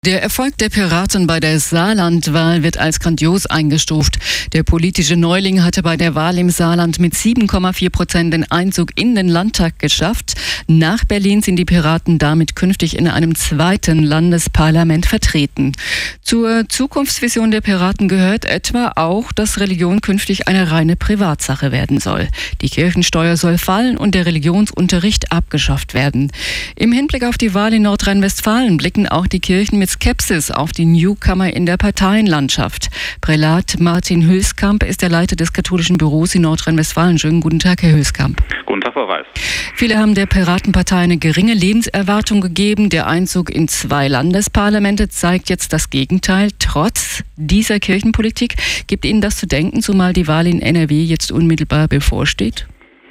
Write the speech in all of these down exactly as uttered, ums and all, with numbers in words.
Der Erfolg der Piraten bei der Saarlandwahl wird als grandios eingestuft. Der politische Neuling hatte bei der Wahl im Saarland mit sieben Komma vier Prozent den Einzug in den Landtag geschafft. Nach Berlin sind die Piraten damit künftig in einem zweiten Landesparlament vertreten. Zur Zukunftsvision der Piraten gehört etwa auch, dass Religion künftig eine reine Privatsache werden soll. Die Kirchensteuer soll fallen und der Religionsunterricht abgeschafft werden. Im Hinblick auf die Wahl in Nordrhein-Westfalen blicken auch die Kirchen mit Skepsis auf die Newcomer in der Parteienlandschaft. Prälat Martin Hülskamp ist der Leiter des katholischen Büros in Nordrhein-Westfalen. Schönen guten Tag, Herr Hülskamp. Guten Tag, Frau Reis. Viele haben der Piratenpartei eine geringe Lebenserwartung gegeben. Der Einzug in zwei Landesparlamente zeigt jetzt das Gegenteil. Trotz dieser Kirchenpolitik gibt Ihnen das zu denken, zumal die Wahl in N R W jetzt unmittelbar bevorsteht?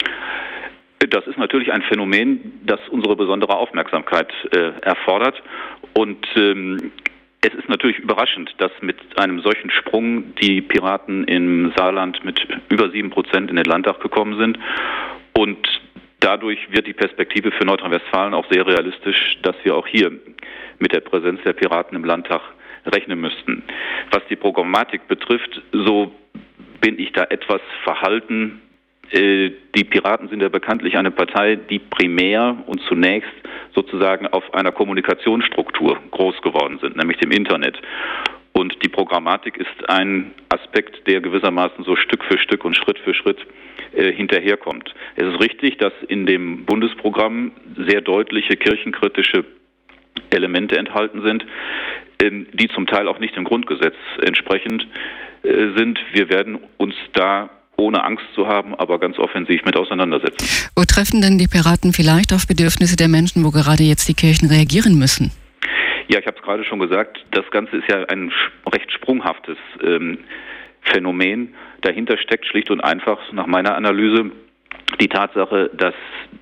Das ist natürlich ein Phänomen, das unsere besondere Aufmerksamkeit äh, erfordert. Und ähm, es ist natürlich überraschend, dass mit einem solchen Sprung die Piraten im Saarland mit über sieben Prozent in den Landtag gekommen sind. Und dadurch wird die Perspektive für Nordrhein-Westfalen auch sehr realistisch, dass wir auch hier mit der Präsenz der Piraten im Landtag rechnen müssten. Was die Programmatik betrifft, so bin ich da etwas verhalten. Die Piraten sind ja bekanntlich eine Partei, die primär und zunächst sozusagen auf einer Kommunikationsstruktur groß geworden sind, nämlich dem Internet. Und die Programmatik ist ein Aspekt, der gewissermaßen so Stück für Stück und Schritt für Schritt äh, hinterherkommt. Es ist richtig, dass in dem Bundesprogramm sehr deutliche kirchenkritische Elemente enthalten sind, äh, die zum Teil auch nicht dem Grundgesetz entsprechend äh, sind. Wir werden uns da ohne Angst zu haben, aber ganz offensiv mit auseinandersetzen. Wo treffen denn die Piraten vielleicht auf Bedürfnisse der Menschen, wo gerade jetzt die Kirchen reagieren müssen? Ja, ich habe es gerade schon gesagt, das Ganze ist ja ein recht sprunghaftes ähm, Phänomen. Dahinter steckt schlicht und einfach nach meiner Analyse die Tatsache, dass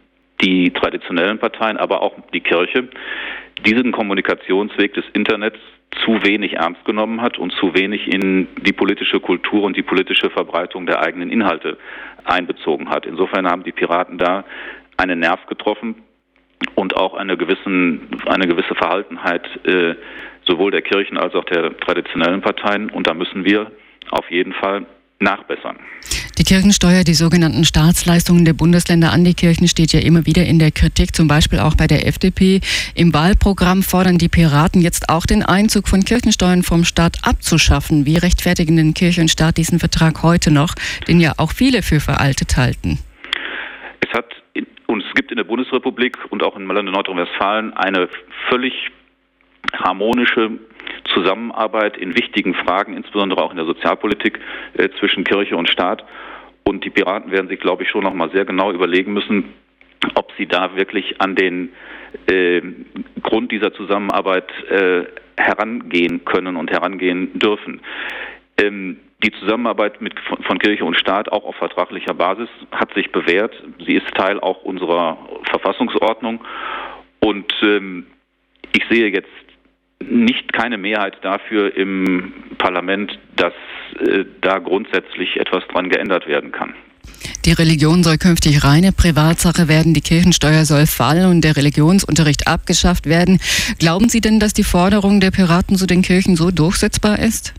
die traditionellen Parteien, aber auch die Kirche, diesen Kommunikationsweg des Internets zu wenig ernst genommen hat und zu wenig in die politische Kultur und die politische Verbreitung der eigenen Inhalte einbezogen hat. Insofern haben die Piraten da einen Nerv getroffen und auch eine, gewissen, eine gewisse Verhaltenheit äh, sowohl der Kirchen als auch der traditionellen Parteien. Und da müssen wir auf jeden Fall nachbessern. Die Kirchensteuer, die sogenannten Staatsleistungen der Bundesländer an die Kirchen, steht ja immer wieder in der Kritik, zum Beispiel auch bei der F D P. Im Wahlprogramm fordern die Piraten jetzt auch den Einzug von Kirchensteuern vom Staat abzuschaffen. Wie rechtfertigen denn Kirche und Staat diesen Vertrag heute noch, den ja auch viele für veraltet halten? Es hat in, und es gibt in der Bundesrepublik und auch im Lande Nordrhein-Westfalen eine völlig harmonische Zusammenarbeit in wichtigen Fragen, insbesondere auch in der Sozialpolitik, äh, zwischen Kirche und Staat. Und die Piraten werden sich, glaube ich, schon noch mal sehr genau überlegen müssen, ob sie da wirklich an den äh, Grund dieser Zusammenarbeit äh, herangehen können und herangehen dürfen. Ähm, die Zusammenarbeit mit, von, von Kirche und Staat, auch auf vertraglicher Basis, hat sich bewährt. Sie ist Teil auch unserer Verfassungsordnung. Und ähm, ich sehe jetzt nicht keine Mehrheit dafür im Parlament, dass äh, da grundsätzlich etwas dran geändert werden kann. Die Religion soll künftig reine Privatsache werden, die Kirchensteuer soll fallen und der Religionsunterricht abgeschafft werden. Glauben Sie denn, dass die Forderung der Piraten zu den Kirchen so durchsetzbar ist?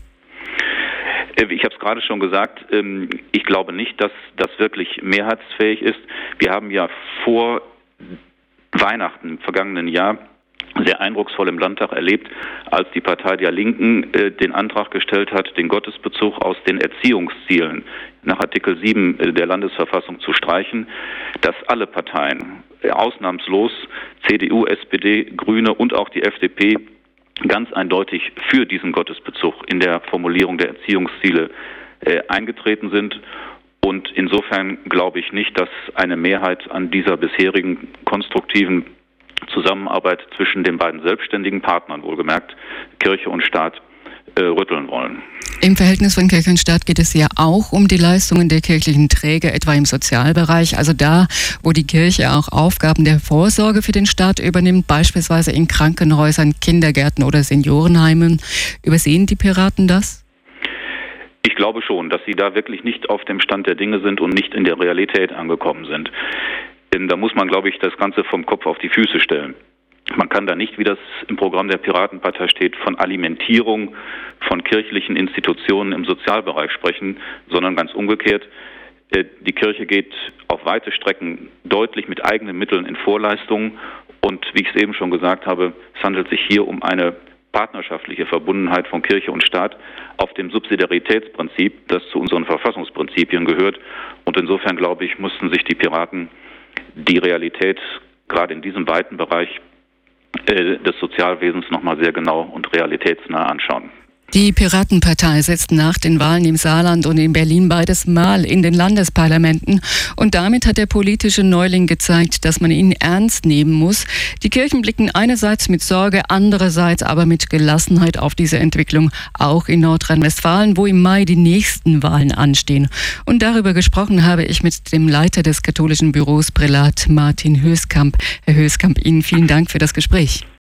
Ich habe es gerade schon gesagt, ich glaube nicht, dass das wirklich mehrheitsfähig ist. Wir haben ja vor Weihnachten im vergangenen Jahr sehr eindrucksvoll im Landtag erlebt, als die Partei der Linken äh, den Antrag gestellt hat, den Gottesbezug aus den Erziehungszielen nach Artikel sieben äh, der Landesverfassung zu streichen, dass alle Parteien, äh, ausnahmslos C D U, S P D, Grüne und auch die F D P, ganz eindeutig für diesen Gottesbezug in der Formulierung der Erziehungsziele äh, eingetreten sind. Und insofern glaube ich nicht, dass eine Mehrheit an dieser bisherigen konstruktiven Zusammenarbeit zwischen den beiden selbstständigen Partnern, wohlgemerkt Kirche und Staat, äh, rütteln wollen. Im Verhältnis von Kirche und Staat geht es ja auch um die Leistungen der kirchlichen Träger, etwa im Sozialbereich, also da, wo die Kirche auch Aufgaben der Vorsorge für den Staat übernimmt, beispielsweise in Krankenhäusern, Kindergärten oder Seniorenheimen. Übersehen die Piraten das? Ich glaube schon, dass sie da wirklich nicht auf dem Stand der Dinge sind und nicht in der Realität angekommen sind. Denn da muss man, glaube ich, das Ganze vom Kopf auf die Füße stellen. Man kann da nicht, wie das im Programm der Piratenpartei steht, von Alimentierung von kirchlichen Institutionen im Sozialbereich sprechen, sondern ganz umgekehrt. Die Kirche geht auf weite Strecken deutlich mit eigenen Mitteln in Vorleistungen. Und wie ich es eben schon gesagt habe, es handelt sich hier um eine partnerschaftliche Verbundenheit von Kirche und Staat auf dem Subsidiaritätsprinzip, das zu unseren Verfassungsprinzipien gehört. Und insofern, glaube ich, mussten sich die Piraten die Realität gerade in diesem weiten Bereich äh, des Sozialwesens nochmal sehr genau und realitätsnah anschauen. Die Piratenpartei setzt nach den Wahlen im Saarland und in Berlin beides Mal in den Landesparlamenten. Und damit hat der politische Neuling gezeigt, dass man ihn ernst nehmen muss. Die Kirchen blicken einerseits mit Sorge, andererseits aber mit Gelassenheit auf diese Entwicklung, auch in Nordrhein-Westfalen, wo im Mai die nächsten Wahlen anstehen. Und darüber gesprochen habe ich mit dem Leiter des katholischen Büros Prälat, Martin Höskamp. Herr Höskamp, Ihnen vielen Dank für das Gespräch.